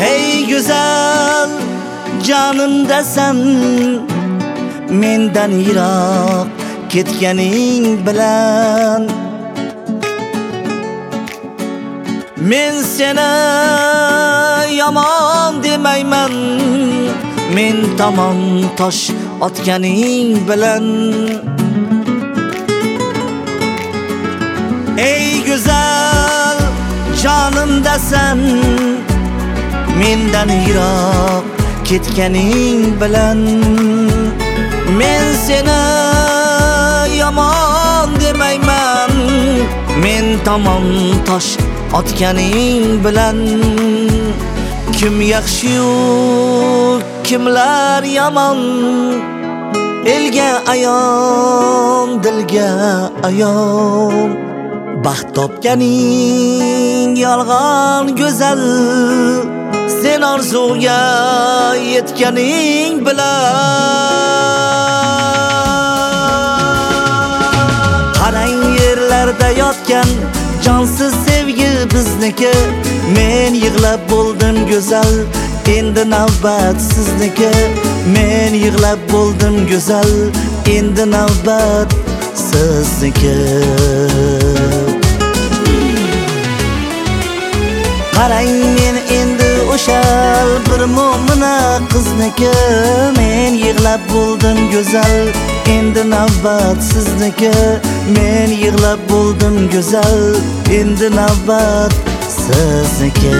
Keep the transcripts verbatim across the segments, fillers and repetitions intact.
Hey güzel canımdasan, mendan yiroq ketganing bilan men seni yomon demayman, men tomon tosh otganing bilan. Ey güzel canımdasan, mendan yiroq ketganing bilan men seni yomon demayman, men tomon tosh otganing bilan. Kim yaxshi-yu kimlar yomon, elga ayon, dilga ayon. Baxt topganing yolg'on go'zal, sen orzuga yetganing bilan. Qarang yerlarda yotgan jonsiz sevgi bizniki, men yig'lab bo'ldim go'zal, endi navbat sizniki. Men yig'lab bo'ldim go'zal, endi navbat sizniki. Qarang men endi o'sha bir mo'mina qizniki, men yig'lab bo'ldim go'zal, endi navbat sizniki. Men yig'lab bo'ldim go'zal, endi navbat sizniki.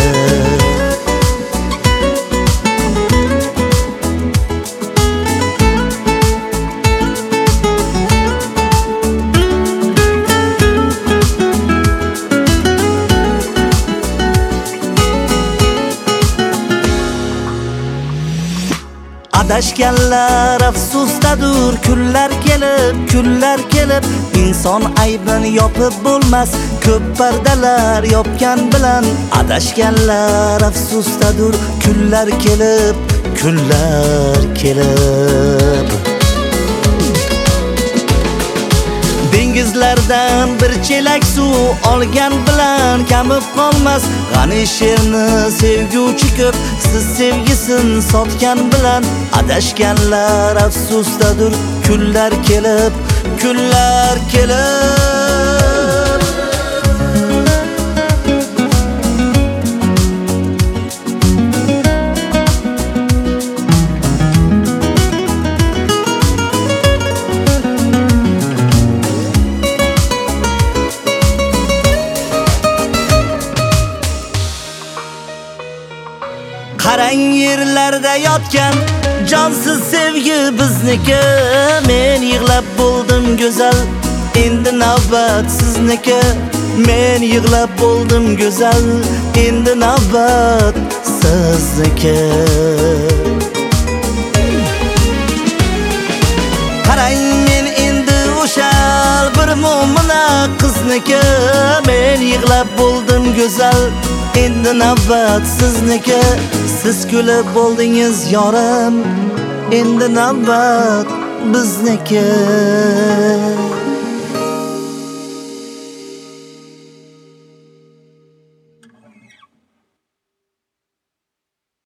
Adashganlar afsusdadur, kunlar kelib, kunlar kelib. Inson aybini yopib bo'lmas, ko'p pardalar yopgan bilan. Adashganlar afsusdadur, kunlar kelib, kunlar kelib. Dengizlardan bir chelak suv olgan bilan kamib qolmas. G'ani sherni sevguvchi ko'p, siz sevgisin sotgan bilan. Adashganlar afsusdadur, kunlar kelib, kunlar kelib. Qarang yerlarda yotgan jonsiz sevgi bizniki, men yig'lab bo'ldim go'zal, endi navbat sizniki. Men yig'lab bo'ldim go'zal, endi navbat sizniki. Qarang men endi o'sha bir mo'mina qizniki, men yig'lab bo'ldim go'zal, endi navbat sizniki. Siz kulib bo'ldingiz yorim, endi navbat bizniki.